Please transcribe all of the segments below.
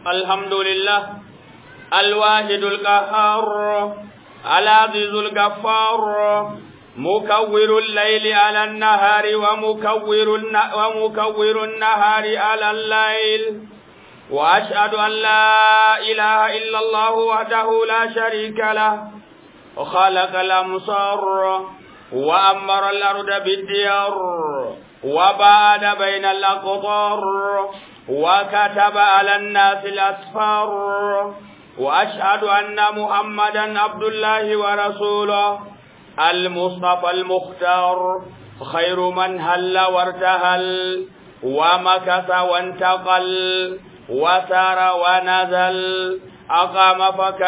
الحمد لله الواحد القهار العزيز الغفار مكور الليل على النهار ومكور النهار على الليل، وأشهد أن لا إله إلا الله وحده لا شريك له، خلق الأمصار وأمر الأرض بالديار وبعد بين الأقطار وكتب على الناس الأسفار، وأشهد أن محمدا عبد الله ورسوله المصطفى المختار، خير من هل وارتهل ومكث وانتقل وسار ونزل، أقام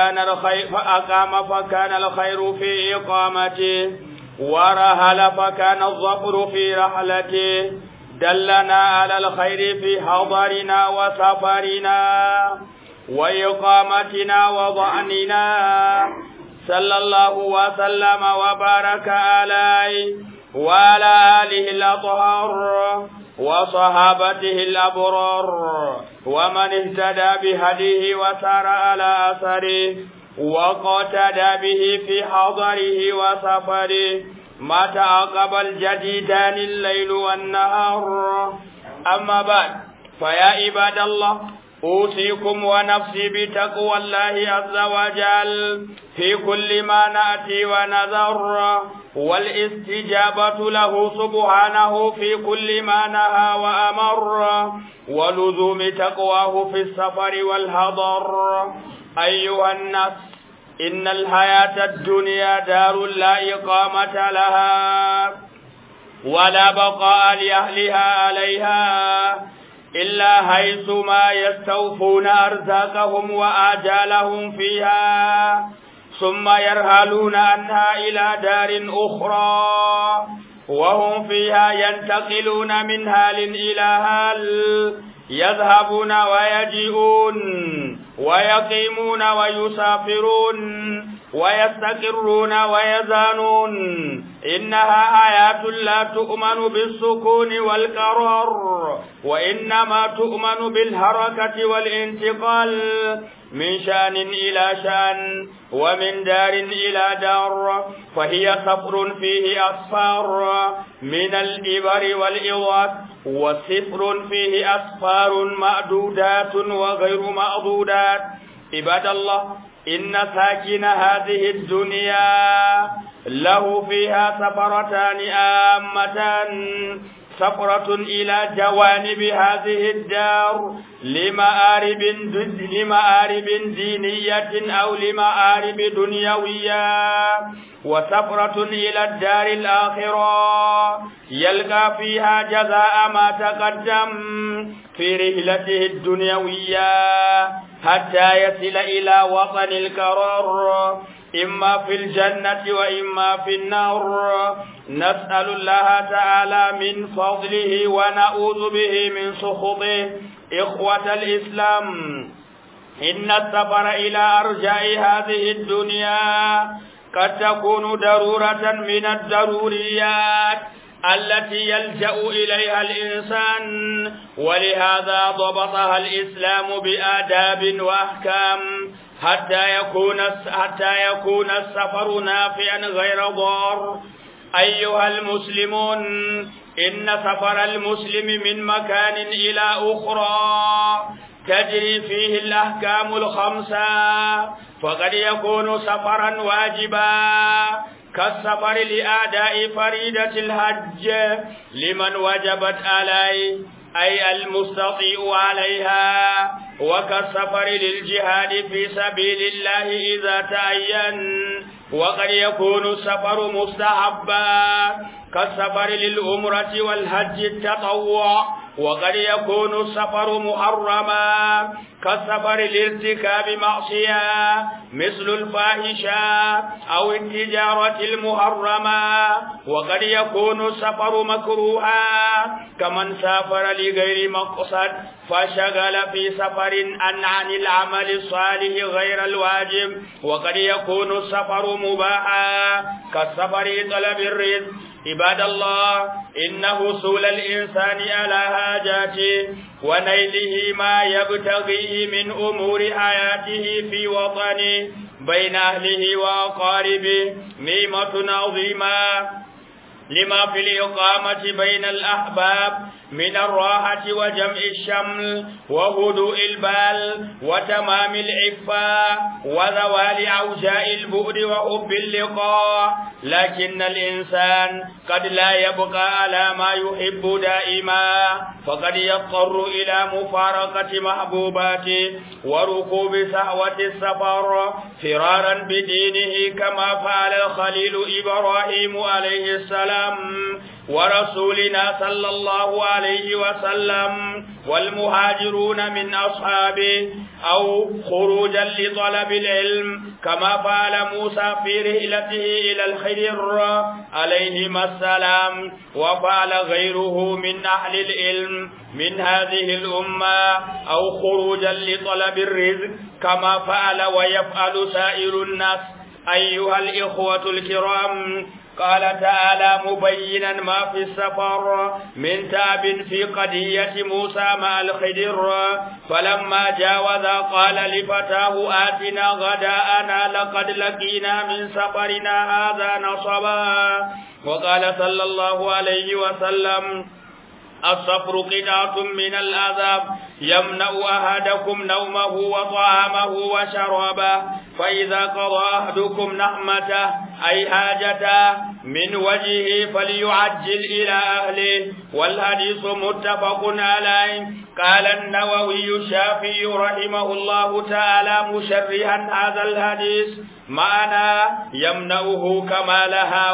فكان الخير في إقامته، ورهل فكان الظفر في رحلته، دلنا على الخير في حضرنا وسفرنا وإقامتنا وضعننا، صلى الله وسلم وبارك عليه وعلى آله الأطهار وصحابته الأبرار ومن اهتدى بهديه وسار على أثره وقتدى به في حضره وسفره، ما تعاقب الجديدان الليل والنهار. أما بعد، فيا عباد الله، أوصيكم ونفسي بتقوى الله عز وجل في كل ما نأتي ونذر، والاستجابة له سبحانه في كل ما نهى وأمر، ولزوم تقواه في السفر والحضر. أيها الناس، إن الحياة الدنيا دار لا إقامة لها ولا بقاء لأهلها عليها إلا حيث ما يستوفون أرزاقهم وآجالهم فيها، ثم يرحلون عنها إلى دار أخرى وهم فيها ينتقلون من حال إلى حال، يذهبون ويجيئون ويقيمون ويسافرون ويستقرون ويزانون. إنها حياة لا تؤمن بالسكون والقرار، وإنما تؤمن بالحركة والانتقال من شأن إلى شأن ومن دار إلى دار، فهي سفر فيه أسفار من الإبر والإضات، وسفر فيه أسفار معدودات وغير معدودات. عباد الله، إن ساكن هذه الدنيا له فيها سفرتان عامتان، سفرة إلى جوانب هذه الدار لمآرب دينية أو لمآرب دنيوية، وسفرة إلى الدار الآخرة يلقى فيها جزاء ما تقدم في رحلته الدنيوية حتى يصل إلى وطن القرار، إما في الجنة وإما في النار. نسأل الله تعالى من فضله ونعوذ به من سخطه. إخوة الإسلام، إن السفر إلى أرجاء هذه الدنيا قد تكون ضرورة من الضروريات التي يلجأ إليها الإنسان، ولهذا ضبطها الإسلام بآداب وأحكام حتى يكون السفر نافعا غير ضار. أيها المسلمون، إن سفر المسلم من مكان إلى أخرى تجري فيه الأحكام الخمسة، فقد يكون سفرا واجبا كالسفر لأداء فريضة الحج لمن وجبت عليه أي المستطيع عليها، وكالسفر للجهاد في سبيل الله إذا تعين، وقد يكون السفر مستحبا كالسفر للعمرة والحج التطوع، وقد يكون السفر محرما كالسفر لارتكاب معصية مثل الفاحشة أو التجارة المحرمة، وقد يكون السفر مكروها كمن سافر لغير مقصد فشغل في سفر عن العمل الصالح غير الواجب، وقد يكون السفر مباحا كالسفر طلب الرزق عباد الله، إن حصول الإنسان على حاجاته ونيله ما يبتغيه من أمور حياته في وطنه بين أهله وأقاربه نعمة عظيمة، لما في الإقامة بين الأحباب من الراحة وجمع الشمل وهدوء البال وتمام العفة وزوال أوجاع البؤد وحب اللقاء. لكن الإنسان قد لا يبقى على ما يحب دائما، فقد يضطر إلى مفارقة محبوباته وركوب سهوة السفر فرارا بدينه، كما فعل الخليل إبراهيم عليه السلام ورسولنا صلى الله عليه وسلم والمهاجرون من أصحابه، أو خروجا لطلب العلم كما فعل موسى في رحلته إلى الخضر عليهما السلام، وفعل غيره من أهل العلم من هذه الأمة، أو خروجا لطلب الرزق كما فعل ويفعل سائر الناس. أيها الإخوة الكرام، قال تعالى مبينا ما في السفر من تعب في قضية موسى مع الخضر، فلما جاوز قال لفتاه آتنا غداءنا لقد لقينا من سفرنا هذا نصبا. وقال صلى الله عليه وسلم السفر قطعة من العذاب يمنع أحدكم نومه وطعامه وشرابه، فإذا قضى أحدكم نعمته أي حاجته من وجهه فليعجل إلى أهله. والحديث متفق عليه. قال النووي الشافعي رحمه الله تعالى مشرحا هذا الحديث معنى يمنعه كمالها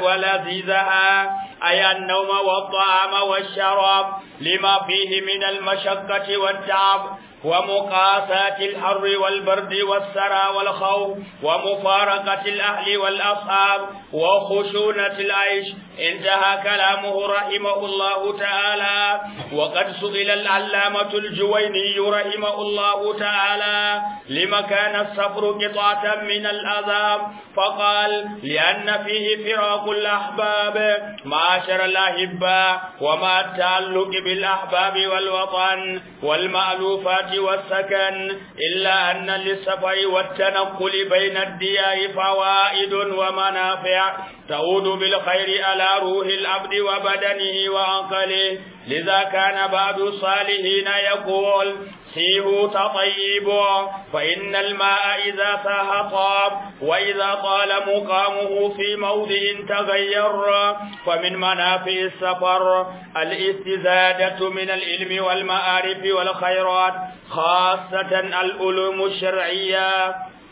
ولذيذها، أي النوم والطعام والشراب لما فيه من المشقة والتعب ومقاساة الحر والبرد والسرى والخوف ومفارقة الأهل والأصحاب وخشونة العيش. انتهى كلامه رحمه الله تعالى. وقد سئل العلامة الجويني رحمه الله تعالى لما كان السفر قطعة من العذاب، فقال لأن فيه فراق الأحباب معاشر الأحبة، ومع التعلق بالأحباب والوطن والمألوفات والسكن، إلا أن للسفر والتنقل بين الديار فوائد ومنافع تعود بالخير على روح العبد وبدنه وعقله. لذا كان بعض الصالحين يقول سيروا تطيبوا، فإن الماء إذا ساح طاب، وإذا طال مقامه في موضع تغير. فمن منافع السفر الاستزادة من العلم والمعارف والخيرات، خاصة العلوم الشرعية،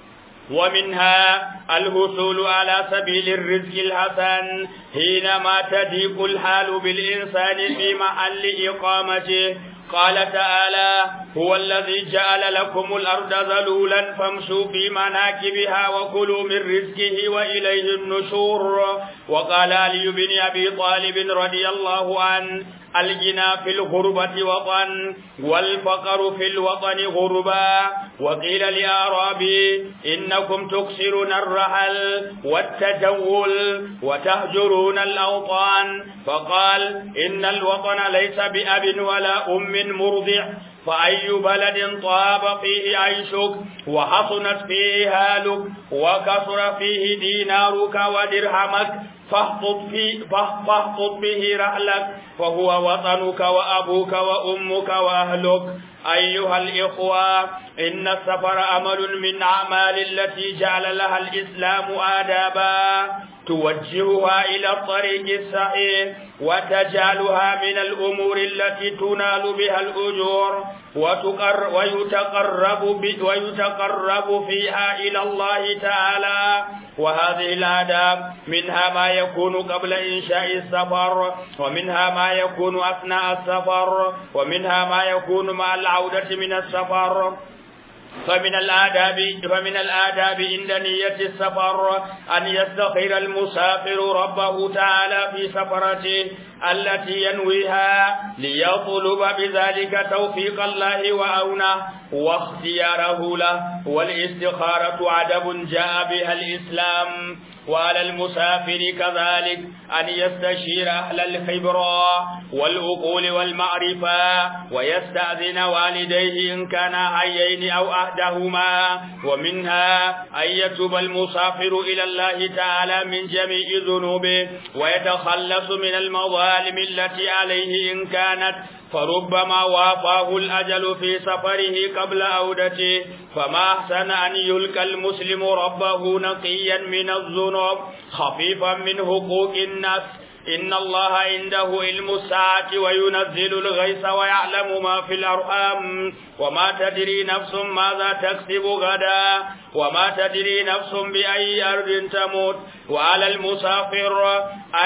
ومنها الحصول على سبيل الرزق الحسن حينما تضيق الحال بالإنسان في محل إقامته. قال تعالى هو الذي جعل لكم الأرض ذلولا فامشوا في مناكبها وكلوا من رزقه وإليه النشور. وقال علي بن أبي طالب رضي الله عنه الغنى في الغربة وطن والفقر في الوطن غربا. وقيل لأعرابي إنكم تكسرون الرحل والتجول وتهجرون الأوطان، فقال إن الوطن ليس بأب ولا أم مرضع، فأي بلد طاب فيه عيشك وحصنت فيه هالك وكثر فيه دينارك ودرهمك فاحطط به رحلك، فهو وطنك وأبوك وأمك وأهلك. أيها الإخوة، إن السفر عمل من أعمال التي جعل لها الإسلام آدابا توجهها إلى الطريق الصحيح وتجعلها من الأمور التي تنال بها الأجور ويتقرب فيها إلى الله تعالى. وهذه الآداب منها ما يكون قبل إنشاء السفر، ومنها ما يكون أثناء السفر، ومنها ما يكون مع العودة من السفر. فمن الآداب عند نية السفر أن يستخير المسافر ربه تعالى في سفرته التي ينويها ليطلب بذلك توفيق الله وعونه واختياره له. والاستخارة عدب جاء بها الإسلام وعلى المسافر كذلك أن يستشير أهل الخبرة والعقول والمعرفة ويستأذن والديه إن كانا حيين أو أحدهما. ومنها أن يتوب المسافر إلى الله تعالى من جميع ذنوبه ويتخلص من المظالم التي عليه إن كانت، فربما وافاه الأجل في سفره قبل عودته، فما أحسن أن يلقى المسلم ربه نقيا من الذنوب خفيفا من حقوق الناس. إن الله عنده علم الساعة وينزل الغيث ويعلم ما في الأرحام وما تدري نفس ماذا تكسب غدا وما تدري نفس بأي أرض تموت. وعلى المسافر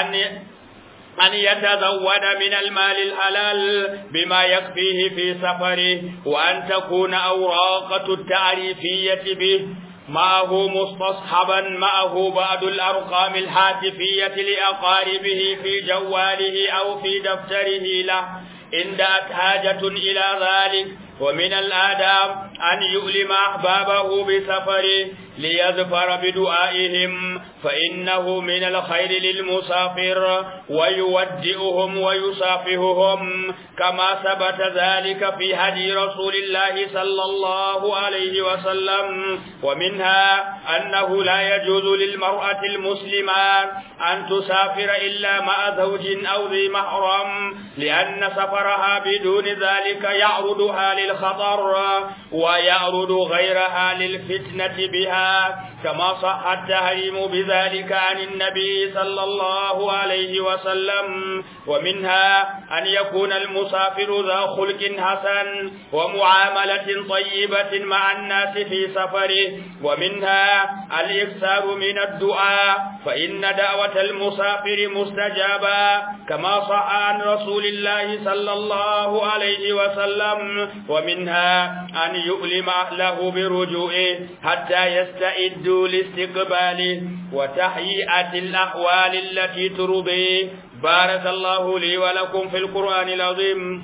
أن يتزود من المال الحلال بما يكفيه في سفره، وأن تكون أوراقة التعريفية به معه مستصحبا معه بعض الأرقام الهاتفية لأقاربه في جواله أو في دفتره له إن دعت حاجة إلى ذلك. ومن الآداب أن يؤلم أحبابه بسفره ليظفر بدعائهم، فإنه من الخير للمسافر ويودئهم ويصافحهم، كما ثبت ذلك في هدي رسول الله صلى الله عليه وسلم. ومنها أنه لا يجوز للمرأة المسلمة أن تسافر إلا مع زوج أو ذي محرم، لأن سفرها بدون ذلك يعرضها للخطر ويعرض غيرها للفتنة بها، كما صح التحريم بذلك عن النبي صلى الله عليه وسلم. ومنها أن يكون المسافر ذا خلق حسن ومعاملة طيبة مع الناس في سفره. ومنها الإكثار من الدعاء، فإن دعوة المسافر مستجابة، كما صح عن رسول الله صلى الله عليه وسلم. ومنها أن يؤلم أهله برجوعه حتى يستعدوا لاستقباله وتهيئة الأحوال التي ترضيه. بارك الله لي ولكم في القرآن العظيم،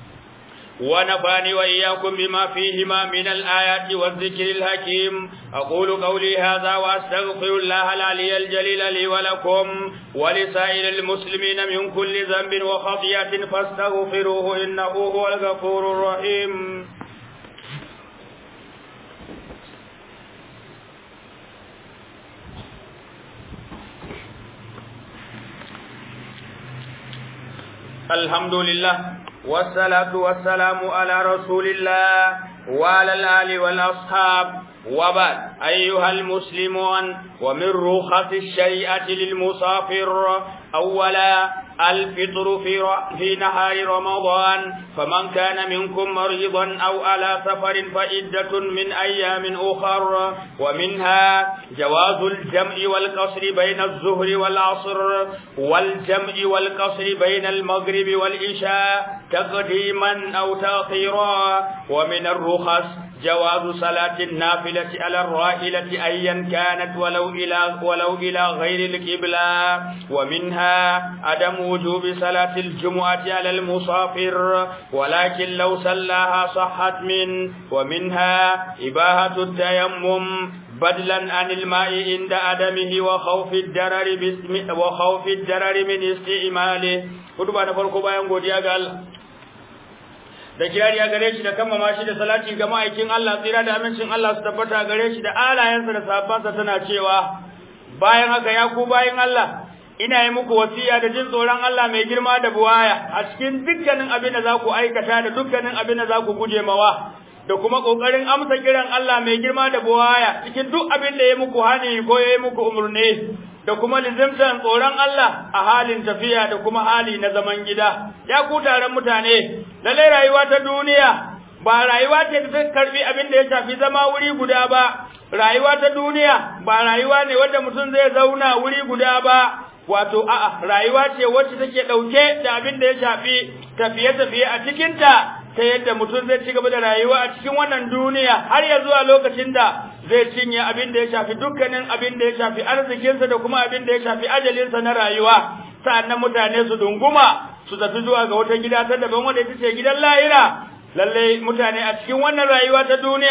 ونفعني وإياكم بما فيهما من الآيات والذكر الحكيم. أقول قولي هذا وأستغفر الله العلي الجليل لي ولكم ولسائر المسلمين من كل ذنب وخطيئة فاستغفروه إنه هو الغفور الرحيم. الحمد لله والصلاة والسلام على رسول الله وعلى الآل والأصحاب، وبعد. أيها المسلمون، ومن رخص الشريعة للمسافر أولا الفطر في نهار رمضان، فمن كان منكم مريضا أو على سفر فعدة من أيام أخر. ومنها جواز الجمع والقصر بين الظهر والعصر، والجمع والقصر بين المغرب والعشاء تقديما أو تأخيرا. ومن الرخص جواز صلاة النافلة على الراحلة أيا كانت ولو إلى غير القبلة. ومنها عدم وجوب صلاة الجمعة على المسافر، ولكن لو صلاها صحت منه. ومنها إباحة التيمم بدلا عن الماء عند عدمه وخوف الضرر من استعماله. kutuba na farko bayan godiya ga Allah da kirariya gare shi da kammama shi da salati ga ma'aikin Allah, tsira da amincin Allah su tabbata gare shi da alayensa da sahabbansa, tana cewa bayan haka ya ku bayin Allah, ina yi muku wasiya da jin tsoron Allah mai girma da buwaya a cikin dukkanin abin da za ku aikata da dukkanin abin da za ku guje mawa, da kuma kokarin amsa kiran Allah mai girma da buwaya cikin duk abin da ya muku hani ko ya yi muku umurni, da kuma lizimtan tsoron Allah a halin tafiya da kuma hali na zaman gida. Ya ku taron mutane, lalle rayuwa ta duniya ba rayuwa ce da ta karbi abin da ya shafi zama wuri guda ba. Rayuwa ta duniya ba rayuwa ne wanda mutum zai zauna wuri guda ba, wato a'a, rayuwa ce wacce take dauke da abin da ya shafi tafiye-tafiye a cikin ta yadda mutum zai ci gaba da rayuwa a cikin wannan duniya har ya zuwa lokacin da zai cinye abin da ya shafi dukkanin abin da ya shafi arzikinsa da kuma abin da ya shafi ajalinsa na rayuwa. Sa'annan mutane su dunguma su tafi zuwa ga wata gida ta daban wanda ita ce gidan lahira. Lalle mutane a cikin wannan rayuwa ta duniya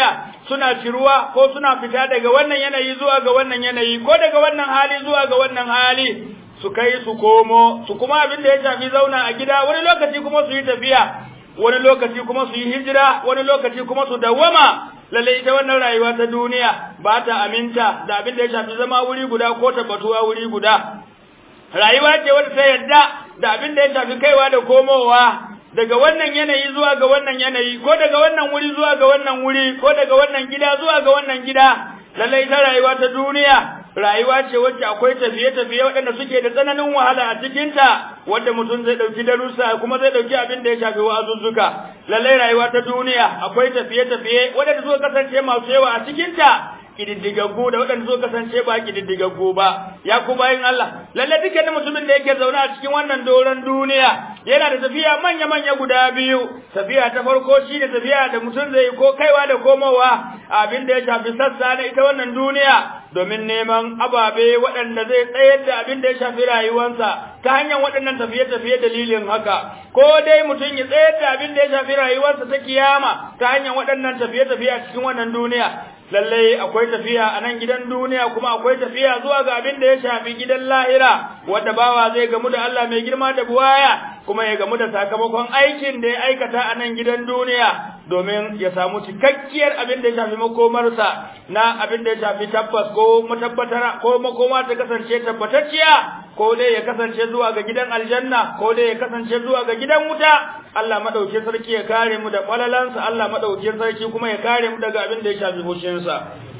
suna ciruwa ko suna fita daga wannan yanayi zuwa ga wannan yanayi ko daga wannan hali zuwa ga wannan hali su kai su komo su kuma abin da ya shafi zauna a gida wani lokaci kuma su yi tafiya wani lokaci kuma su yi hijira wani lokaci kuma su dawwama lalle ita wannan rayuwa ta duniya ba ta aminta da abin da ya shafi zama wuri guda ko tabbatuwa wuri guda rayuwa ce wadda ta yarda da abin da ya shafi kaiwa da komowa daga wannan yanayi zuwa ga wannan yanayi ko daga wannan wuri zuwa ga wannan wuri ko daga wannan gida zuwa ga wannan gida lalle ita rayuwa ta duniya rayuwa ce wacce akwai tafiye-tafiye waɗanda suke da tsananin wahala a cikinta wanda mutum zai ɗauki darussa kuma zai ɗauki abin da ya shafi wa'azuzzuka lallai rayuwa ta duniya akwai tafiye-tafiye waɗanda suka kasance masu yawa a cikinta kididdigaggu da waɗanda suka kasance ba kididdigaggu ba ya ku bayin Allah lallai dukkanin mutumin da yake zaune a cikin wannan doron duniya yana da tafiya manya-manya guda biyu tafiya ta farko shi da tafiya da mutum zai ko kaiwa da komowa abin da ya shafi sassa na ita wannan duniya domin neman ababe waɗanda zai tsayar da abin da ya shafi rayuwarsa ta hanyar waɗannan tafiye-tafiye dalilin haka ko dai mutum ya tsayar da abin da ya shafi rayuwarsa ta kiyama ta hanyar waɗannan tafiye-tafiye a cikin wannan duniya lallai akwai tafiya a nan gidan duniya kuma akwai tafiya zuwa ga abin da ya shafi gidan lahira wanda bawa zai gamu da Allah mai girma da buwaya kuma ya gamu da sakamakon aikin da ya aikata a nan gidan duniya domin ya samu cikakkiyar abin da ya shafi makomarsa na abin da ya shafi tabbas ko matabbatara ko makoma ta kasance tabbatacciya ko dai ya kasance zuwa ga gidan aljanna ko dai ya kasance zuwa ga gidan wuta Allah madaukakin sarki ya kare mu da falalansa Allah madaukakin sarki kuma ya kare mu daga abin da ya shafi hushinsa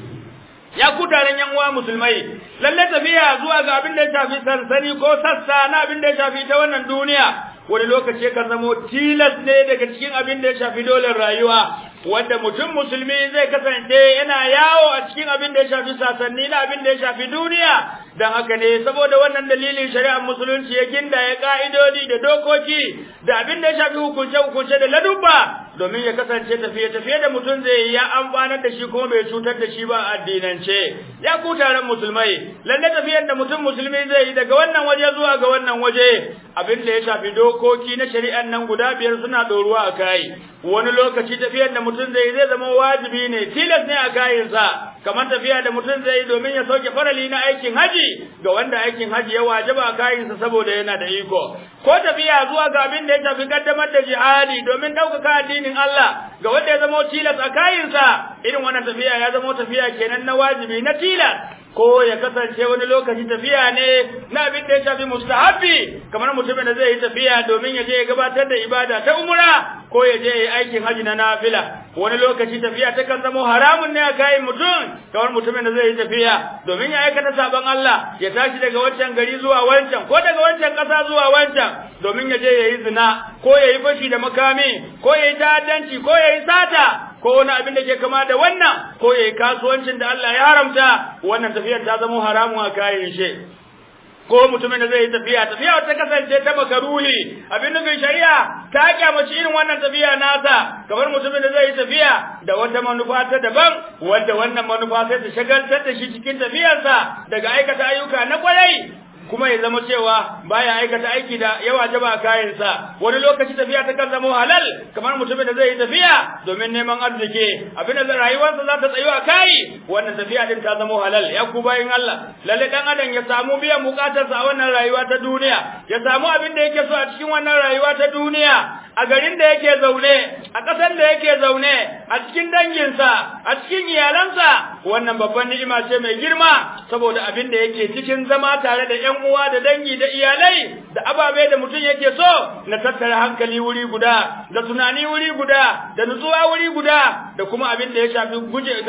ya ku taron yan uwa musulmai lalle tafiya zuwa ga abin da ya shafi sansani ko sassa na abin da ya shafi ta wannan duniya wani lokaci kan zamo tilas ne daga cikin abin da ya shafi dole rayuwa wanda mutum musulmi zai kasance yana yawo a cikin abin da ya shafi sasanni na abin da ya shafi duniya dan haka ne saboda wannan dalilin shari'ar musulunci ya ginda ya ka'idodi da dokoki da abin da ya shafi hukunce da ladubba domin ya kasance tafiye da mutum zai ya amfanar da shi kuma bai cutar da shi ba a addinance ya ku taron musulmai lalle tafiyar da mutum musulmi zai yi daga wannan waje zuwa ga wannan waje abin da ya shafi dokoki na shari'an nan guda biyar suna doruwa a kai wani lokaci tafiyar da mutum zai zama wajibi ne tilas ne a kayansa kamar tafiya da mutum zai domin ya sauke farali na aikin haji ga wanda aikin haji ya wajaba a kayansa saboda yana da iko ko tafiya zuwa ga abin da ya shafi kaddamar da jihadi domin ɗaukaka addinin Allah ga wanda ya zama tilas a kayansa irin wannan tafiya ya zama tafiya kenan na wajibi na tilas ko ya kasance wani lokaci tafiya ne na abin da ya shafi mustahabi kamar mutumin da zai yi tafiya domin ya je ya gabatar da ibada ta umra ko ya je ya yi aikin haji na nafila wani lokaci tafiya ta kan zama haramun ne a kayan mutum kamar mutumin da zai yi tafiya domin ya aikata sabon Allah ya tashi daga wancan gari zuwa wancan ko daga wancan ƙasa zuwa wancan domin ya je ya yi zina ko ya yi fashi da makami ko ya yi ta'addanci ko ya yi sata ko wani abin da ke kama da wannan ko yayi kasuwancin da Allah ya haramta wannan tafiyar ta zama haramun a kayan shi ko mutumin da zai yi tafiya wata kasance ta makaruhi abin da shari'a ta kyamaci irin wannan tafiya nasa kamar mutumin da zai yi tafiya da wata manufa ta daban wanda wannan manufa sai ta shagaltar da shi cikin tafiyarsa daga aikata ayyuka na kwarai kuma ya zama cewa baya aikata aiki da ya wajaba a kayansa wani lokaci tafiya ta kan zama halal kamar mutumin da zai yi tafiya domin neman arziki abin da rayuwarsa za ta tsayo a kai wannan tafiya din ta zama halal ya ku bayin Allah lalle dan adam ya samu biyan bukatarsa a wannan rayuwa ta duniya ya samu abin da yake so a cikin wannan rayuwa ta duniya a garin da yake zaune a ƙasar da yake zaune a cikin danginsa a cikin iyalansa wannan babban ni'ima ce mai girma saboda abin da yake cikin zama tare da ƴan uwa da dangi da iyalai da ababe da mutum yake so na tattara hankali wuri guda da tunani wuri guda da nutsuwa wuri guda da kuma abin da ya shafi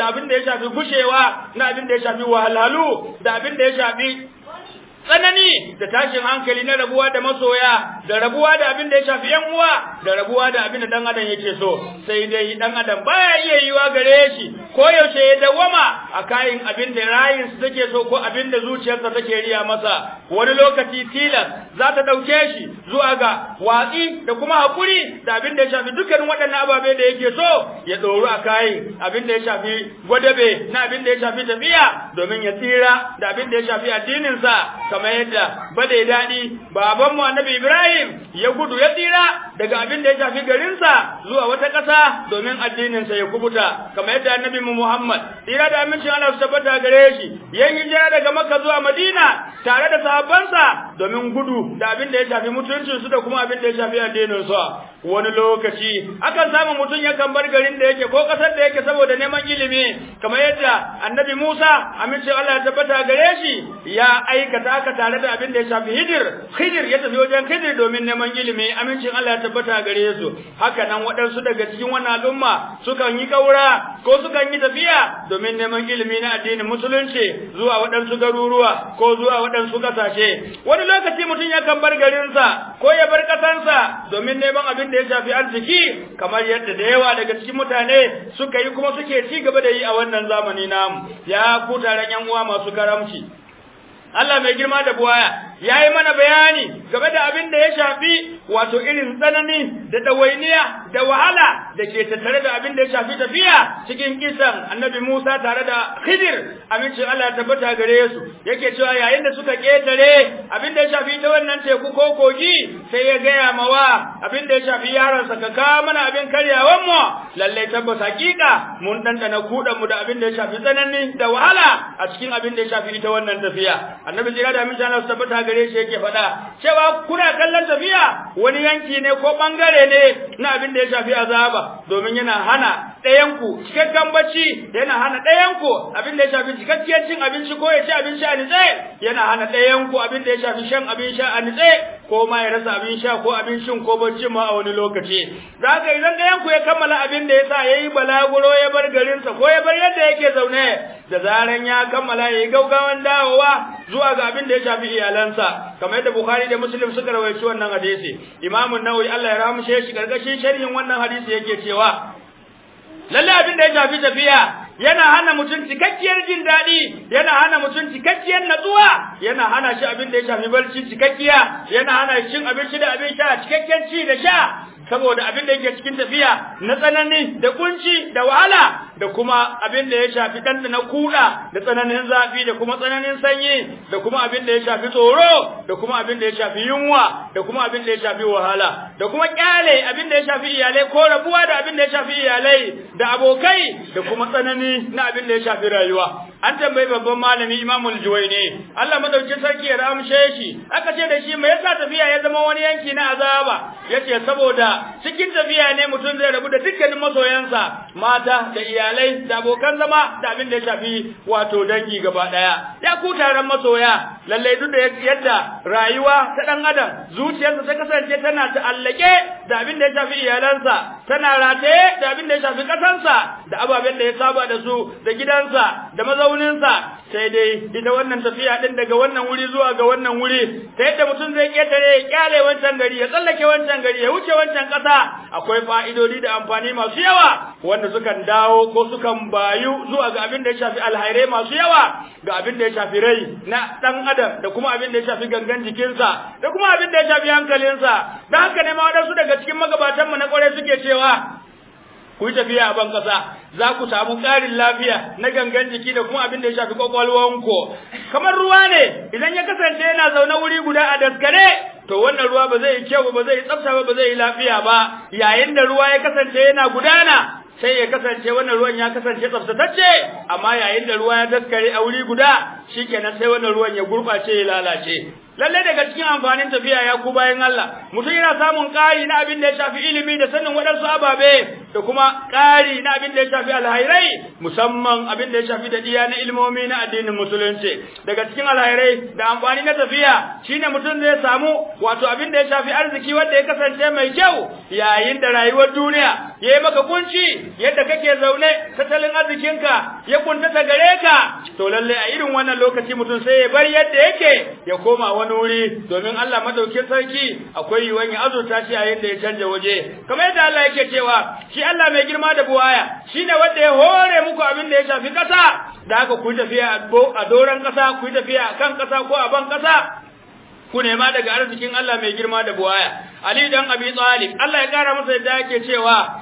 gushewa na abin da ya shafi wahalhalu da abin da ya shafi tsanani da tashin hankali na rabuwa da masoya da rabuwa da abin da ya shafi yan uwa da rabuwa da abin da dan adam yake so sai dai dan adam baya iya yiwa gare shi ko yaushe ya dawama a kayan abin da rayinsa take so ko abin da zuciyarsa take riya masa wani lokaci tilas za ta dauke shi zuwa ga watsi da kuma hakuri da abin da ya shafi dukkan waɗannan ababe da yake so ya doru a kayan abin da ya shafi gwadabe na abin da ya shafi tafiya domin ya tsira da abin da ya shafi addininsa kamar yadda bade dadi babanmu annabi Ibrahim ya gudu ya tsira daga abin da ya shafi garinsa zuwa wata ƙasa domin addininsa ya kubuta kamar yadda annabi Muhammad tsira da amincin Allah su tabbata gare shi ya hijira daga Makka zuwa Madina tare da sahabbansa domin gudu da abin da ya shafi mutuncinsu da kuma abin da ya shafi addininsu wani lokaci akan samu mutum yakan bar garin da yake ko ƙasar da yake saboda neman ilimi kamar yadda annabi Musa amincin Allah ya tabbata gare shi ya aikata aka tare da abin da ya shafi Khidir ya tafi wajen Khidir domin neman ilimi amincin Allah ya tabbata gare su haka nan waɗansu daga cikin wannan al'umma sukan yi kaura ko sukan yi tafiya domin neman ilimi na addinin musulunci zuwa waɗansu garuruwa ko zuwa waɗansu ƙasashe wani lokaci mutum yakan bar garinsa ko ya bar ƙasarsa domin neman abin da ya shafi arziki kamar yadda da yawa daga cikin mutane suka yi kuma suke ci gaba da yi a wannan zamani namu ya ku taron yan uwa masu karamci Allah mai girma da buwaya yayi mana bayani game da abin da ya shafi wato irin tsanani da dawainiya da wahala da ke tattare da abin da ya shafi tafiya cikin kisan annabi Musa tare da Khidir amince Allah ya tabbata gare su yake cewa yayin da suka ketare abin da ya shafi ta wannan teku ko kogi sai ya gaya mawa abin da ya shafi yaron sa ka kawo mana abin karyawan mu lalle tabbas hakika mun dandana kudan mu da abin da ya shafi tsanani da wahala a cikin abin da ya shafi ita wannan tafiya annabi jira da amince Allah su tabbata gare shi yake faɗa cewa kuna kallon tafiya wani yanki ne ko bangare ne na abin da ya shafi azaba domin yana hana ɗayanku cikakken bacci yana hana ɗayanku abin da ya shafi cikakkiyar cin abinci ko ya ci abinci a nitse yana hana ɗayanku abin da ya shafi shan abin sha a nitse ko ma ya rasa abin sha ko abin shin ko bacci ma a wani lokaci da haka idan ɗayanku ya kammala abin da ya sa ya yi balaguro ya bar garinsa ko ya bar yadda yake zaune da zaran ya kammala ya yi gaugawan dawowa zuwa ga abin da ya shafi iyalansa kamar yadda Bukhari da Muslim suka rawaici wannan hadisi Imam An-Nawawi Allah ya rahmshe shi gargashin sharhin wannan hadisi yake cewa lalle abin da ya shafi tafiya yana hana mutum cikakkiyar jin daɗi yana hana mutum cikakkiyar natsuwa yana hana shi abin da ya shafi barci cikakkiya yana hana cin abinci da abin sha cikakken ci da sha saboda abin da yake cikin tafiya na tsanani da kunci da wahala da kuma abin da ya shafi na kuda da tsananin zafi da kuma tsananin sanyi da kuma abin da ya shafi tsoro da kuma abin da ya shafi yunwa da kuma abin da ya shafi wahala da kuma kyale abin da ya shafi iyalai ko rabuwa da abin da ya shafi iyalai da abokai da kuma tsanani na abin da ya shafi rayuwa an tambayi babban malami Imamul Juwayni Allah madaukakin sarki ya ramshe shi aka ce da shi me yasa tafiya ya zama wani yanki na azaba yace saboda cikin tafiya ne mutum zai rabu da dukkanin masoyansa mata da iyalai da abokan zama da abin da ya shafi wato dangi gaba daya ya ku taron masoya lalle duk da yadda rayuwa ta dan adam zuciyarsa ta kasance tana ta'allake da abin da ya shafi iyalansa tana rataye da abin da ya shafi kasansa da ababen da ya saba da su da gidansa da mazauninsa sai dai ita wannan tafiya din daga wannan wuri zuwa ga wannan wuri ta yadda mutum zai ketare ya kyale wancan gari ya tsallake wancan gari ya wuce wancan ƙasa akwai fa'idodi da amfani masu yawa wanda sukan dawo ko sukan bayu zuwa ga abin da ya shafi alhairai masu yawa ga abin da ya shafi rai na dan adam da kuma abin da ya shafi gangan jikinsa da kuma abin da ya shafi hankalinsa da haka ne ma wadansu daga cikin magabatanmu na kwarai suke cewa ku yi tafiya a ban ƙasa za ku samu ƙarin lafiya na gangan jiki da kuma abin da ya shafi ƙwaƙwalwanku kamar ruwa ne idan ya kasance yana zaune wuri guda a daskare to wannan ruwa ba zai yi kyau ba zai yi tsafta ba zai yi lafiya ba yayin da ruwa ya kasance yana gudana sai ya kasance wannan ruwan ya kasance tsaftatacce amma yayin da ruwa ya daskare a wuri guda shikenan sai wannan ruwan ya gurɓace ya lalace lalle daga cikin amfanin tafiya ya ku bayan Allah mutum yana samun ƙari na abin da ya shafi ilimi da sanin waɗansu ababe da kuma ƙari na abin da ya shafi alhairai musamman abin da ya shafi da diya na ilmomi na addinin musulunci daga cikin alhairai da amfani na tafiya shine mutum zai samu wato abin da ya shafi arziki wanda ya kasance mai kyau yayin da rayuwar duniya ya yi maka kunci yadda kake zaune tattalin arzikinka ya kuntata gare ka to lalle a irin wannan lokaci mutum sai ya bar yadda yake ya koma wani wuri domin Allah madaukin sarki akwai yiwuwar ya azurta shi a yadda ya canja waje kamar yadda Allah yake cewa shi Allah mai girma da buwaya shine wanda ya hore muku abin da ya shafi kasa da haka ku tafiya a doran kasa ku tafiya kan kasa ko a ban kasa ku nema daga arzikin Allah mai girma da buwaya Ali dan Abi Talib Allah ya kara masa yadda yake cewa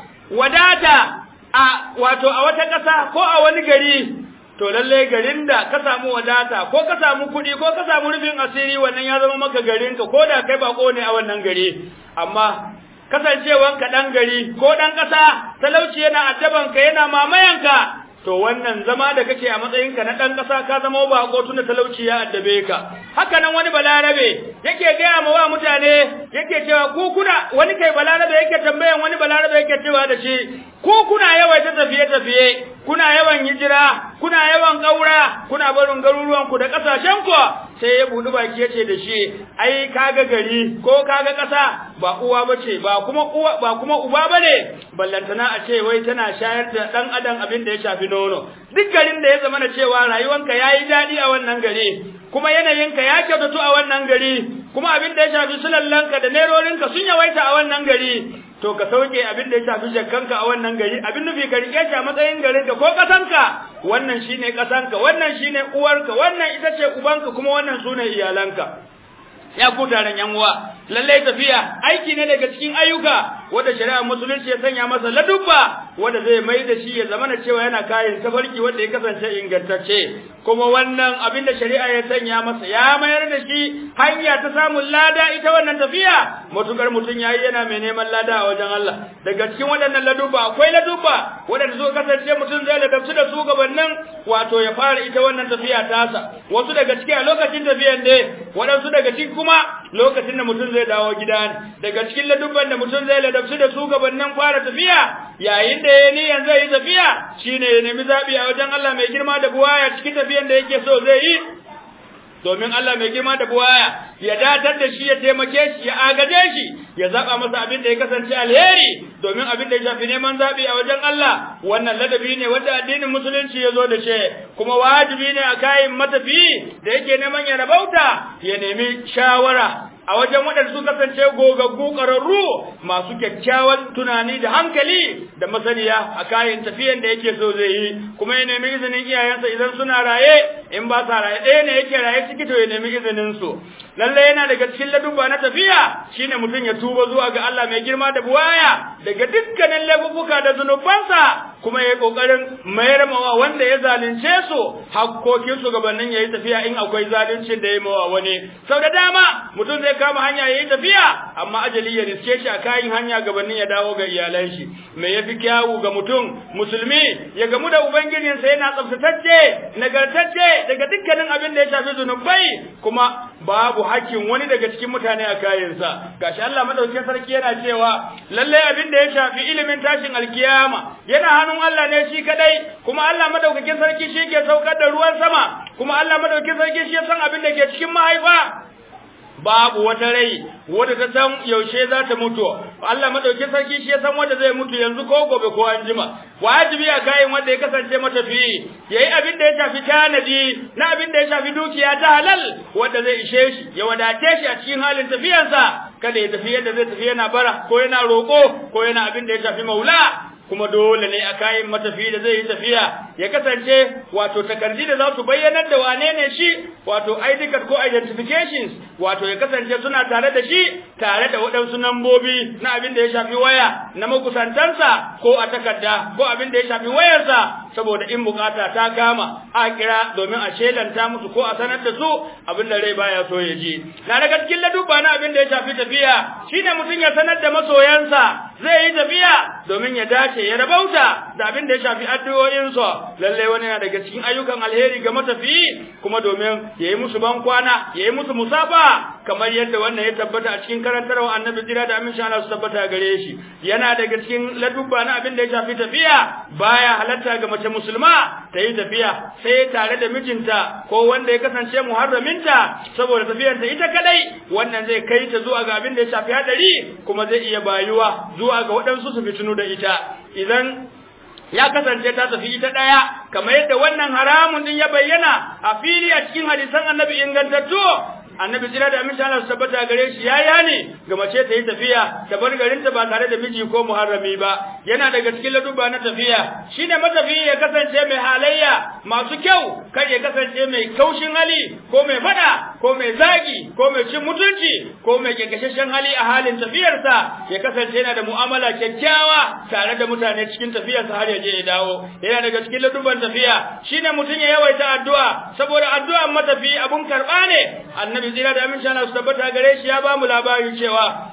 wadata wato a wata kasa ko a wani gari to lalle garin da ka samu wadata ko ka samu kuɗi ko ka samu rufin asiri wannan ya zama maka garinka ko da kai bako ne a wannan gari amma kasancewanka dan gari ko dan ƙasa talauci yana addabanka yana mamayanka to wannan zama da kake a matsayinka na dan ƙasa ka zama bako tunda talauci ya addabe ka. Haka nan wani balarabe yake gaya ma wa mutane yake cewa ku kuna wani kai balarabe yake tambayan wani balarabe yake cewa da shi ku kuna yawaita tafiye kuna yawan hijira kuna yawan kaura kuna barin garuruwan ku da kasashen ku sai ya budu baki yace da shi ai kaga gari ko kaga ƙasa ba uwa bace ba kuma uba bane ballantana a ce wai tana shayar da dan adam abin da ya shafi nono. Duk garin da ya zama na cewa rayuwanka yayi dadi a wannan gari kuma yanayinka ya kyautatu a wannan gari kuma abin da ya shafi sulallanka da nerorinka sun yawaita a wannan gari to ka sauke abin da ya shafi jakkanka a wannan gari abin nufi ka rike shi a matsayin garinka ko kasanka wannan shine kasanka wannan shine uwarka wannan ita ce ubanka kuma wannan sune iyalanka. Ya ku taron yan uwa lalle tafiya aiki ne daga cikin ayyuka wanda shari'ar musulunci ya sanya masa ladubba wanda zai mai da shi ya zama na cewa yana kayan tafarki wanda ya kasance ingantacce kuma wannan abin da shari'a ya sanya masa ya mayar da shi hanya ta samun lada ita wannan tafiya matukar mutun yayi yana mai neman lada a wajen Allah. Daga cikin waɗannan ladubba akwai ladubba wanda su kasance mutun zai ladabci da su gabanin wato ya fara ita wannan tafiya tasa. Wasu daga cikin a lokacin tafiyan ne waɗansu daga cikin kuma lokacin da mutum zai dawo gida ne. Daga cikin ladubban da mutum zai ladabci da su gabanin fara tafiya yayin da ya niyan zai yi tafiya shine ya nemi zabi a wajen Allah mai girma da buwaya cikin tafiyan da yake so zai yi domin Allah mai girma da buwaya ya datar da shi ya taimake shi ya agaje shi ya zaba masa abin da ya kasance alheri domin abin da ya shafi neman zabi a wajen Allah wannan ladabi ne wanda addinin musulunci ya zo da shi kuma wajibi ne a kayan matafi da yake neman ya rabauta ya nemi shawara a wajen waɗanda su kasance gogaggu ƙararru masu kyakkyawan tunani da hankali da masaniya a kayan tafiyan da yake so zai yi kuma ya nemi izinin iyayensa idan suna raye in ba sa raye ɗaya ne yake raye ciki to ya nemi izinin su. Lalle yana daga cikin ladubba na tafiya shine mutum ya tuba zuwa ga Allah mai girma da buwaya daga dukkanin laifuka da zunubansa kuma ya yi kokarin mayar mawa wanda ya zalunce su hakkokin su gabanin yayi tafiya in akwai zaluncin da ya mawa wani. Sau da dama mutum zai kama hanya yayi tafiya amma ajali ya riske shi a kayan hanya gabanin ya dawo ga iyalan shi. Me yafi kyawu ga mutum musulmi ya gamu da ubangijinsa yana tsaftatacce nagartacce daga dukkanin abin da ya shafi zunubai kuma babu hakkin wani daga cikin mutane a kayansa. Gashi Allah madaukakin sarki yana cewa lalle abin da ya shafi ilimin tashin alkiyama yana hannun Allah ne shi kadai kuma Allah madaukakin sarki shi ke saukar da ruwan sama kuma Allah madaukakin sarki shi ya san abin da ke cikin mahaifa. Babu wata rai wadda ta san yaushe za ta mutu. Allah madaukakin sarki shi ya san wanda zai mutu yanzu ko gobe ko anjima. Wajibi a kayan wanda ya kasance matafi yayi abin da ya shafi tanadi na abin da ya shafi dukiya ta halal wanda zai ishe shi ya wadace shi a cikin halin tafiyarsa kada ya tafi yadda zai tafi yana bara ko yana roko ko yana abin da ya shafi maula. Kuma dole ne a kayan matafi da zai yi tafiya ya kasance wato takardi da za su bayyanar da wane ne shi wato ID card ko identifications wato ya kasance suna tare da shi tare da waɗansu nambobi na abin da ya shafi waya na makusantansa ko a takarda ko abin da ya shafi wayarsa saboda in bukata ta kama a kira domin a shelanta musu ko a sanar da su abin da rai baya so ya ji. Na daga cikin ladubba na abin da ya shafi tafiya shine mutum ya sanar da masoyansa zai yi tafiya domin ya dace ya rabauta da abin da ya shafi addu'o'insa. Lalle wani yana daga cikin ayyukan alheri ga matafiyi kuma domin yayi musu ban kwana yayi musu musafa kamar yadda wannan ya tabbata a cikin karantarwa annabi jira da amincin Allah su tabbata gare shi. Yana daga cikin ladubba na abin da ya shafi tafiya baya halatta ga mace musulma ta yi tafiya sai tare da mijinta ko wanda ya kasance muharraminta saboda tafiyar ta ita kadai wannan zai kai ta zuwa ga abin da ya shafi hadari kuma zai iya bayuwa zuwa ga waɗansu su fitinu da ita. Idan ya kasance ta tafi ita daya kamar yadda wannan haramun din ya bayyana a fili a cikin hadisan annabi ingantattu annabi jira da aminci Allah su tabbata gare shi yaya ne ga mace ta yi tafiya ta bar garinta ba tare da miji ko muharrami ba. Yana daga cikin ladubba na tafiya shine matafiyi ya kasance mai halayya masu kyau kar ya kasance mai kaushin hali ko mai fada ko mai zagi ko mai cin mutunci ko mai kekashashen hali a halin tafiyarsa. Ya kasance yana da mu'amala kyakkyawa tare da mutane cikin tafiyarsa har ya je ya dawo. Yana daga cikin ladubban tafiya shine mutum ya yawaita addu'a saboda addu'an matafiyi abun karba ne. Annabi jira da aminci Allah su tabbata gare shi ya ba mu labari cewa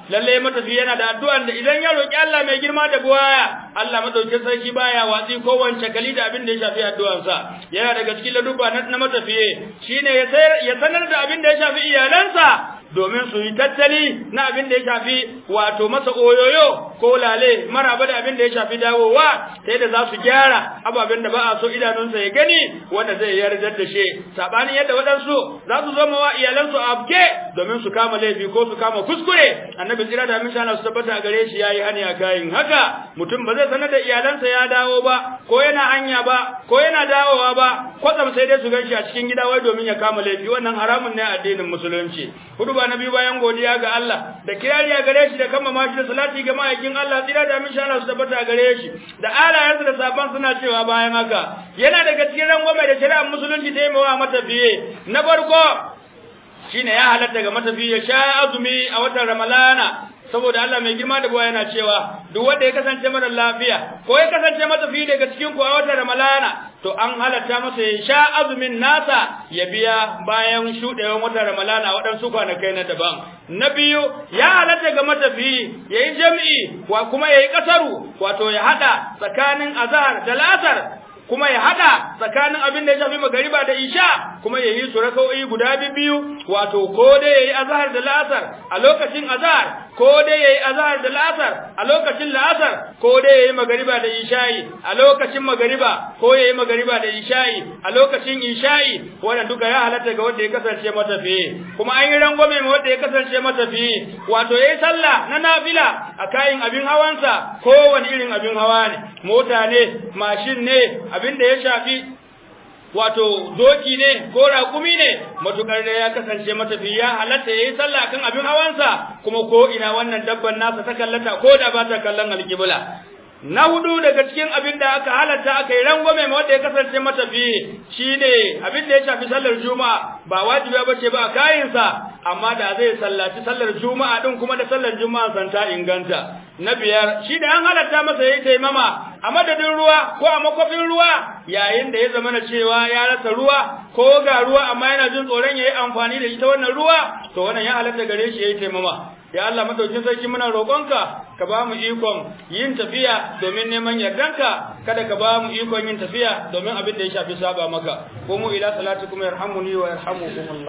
lalle matafi yana da addu'an da idan ya roki Allah mai girma da buwaya Allah madaukakin sarki baya watsi ko wance kali da abin da ya shafi addu'ansa yana daga cikin ladubba na matafiye shine ya sanar da abin da ya shafi iyalansa domin su yi tattali na abin da ya shafi wato masa oyoyo ko lale maraba da abin da ya shafi dawowa sai da za su gyara ababen da ba a so idanunsa ya gani wanda zai yarda da shi sabanin yadda waɗansu za su zama wa iyalansu abke domin su kama laifi ko su kama kuskure annabi tsira da misha Allah su tabbata gare shi yayi hani a kayin haka mutum ba zai sanar da iyalansa ya dawo ba ko yana hanya ba ko yana dawowa ba kwatsam sai dai su ganshi a cikin gida wai domin ya kama laifi wannan haramun ne a addinin musulunci hudu na biyu bayan godiya ga Allah da kirariya gare shi da kama mashi da salati ga ma'aikin Allah tsira da misha Allah su tabbata gare shi da alayansa da sabon suna cewa bayan haka yana daga cikin rangwame da shari'ar musulunci ta yi mawa matafiye na farko shine ya halatta ga matafiye sha azumi a watan Ramalana saboda Allah mai girma da buwa yana cewa duk wanda ya kasance mara lafiya ko ya kasance matafiyi daga cikin ku a watan Ramalana to an halatta masa ya sha azumin nasa ya biya bayan shudewan watan Ramalana waɗansu kwanakai na daban na biyu ya halatta ga matafiyi yayi jami'i wa kuma yayi kasaru wato ya hada tsakanin azhar da la'asar kuma ya hada tsakanin abin da ya shafi magariba da isha kuma yayi su raka'o'i guda biyu wato ko dai yayi azhar da la'asar a lokacin azhar ko dai yayi azhar da la'asar a lokacin la'asar ko dai yayi magariba da isha'i a lokacin magariba ko yayi magariba da isha'i a lokacin isha'i wannan duka ya halatta ga wanda ya kasance matafiyi kuma an yi rangwame ma wanda ya kasance matafiyi wato yayi sallah na nafila a kayan abin hawansa ko wani irin abin hawa ne mota ne mashin ne abin da ya shafi wato doki ne ko raƙumi ne matukar da ya kasance matafiyi ya halatta yayi sallah kan abin hawansa kuma ko ina wannan dabban nasa ta kallata ko da ba ta kallon alƙibla na hudu daga cikin abin da aka halatta aka yi rangwame ma wanda ya kasance matafiyi shine abin da ya shafi sallar juma'a ba wajibi bace ba a kayinsa amma da zai sallaci sallar juma'a din kuma da sallar juma'a san ta inganta na biyar shi da an halatta masa yayi taimama a madadin ruwa ko a makofin ruwa yayin da ya zama na cewa ya rasa ruwa ko ga ruwa amma yana jin tsoron yayi amfani da ita wannan ruwa to wannan ya halatta gare shi yayi taimama ya Allah madaukin sarki muna roƙonka ka ba mu ikon yin tafiya domin neman yardanka kada ka ba mu ikon yin tafiya domin abin da ya shafi saba maka ko mu ila salatikum yarhamuni wa yarhamukum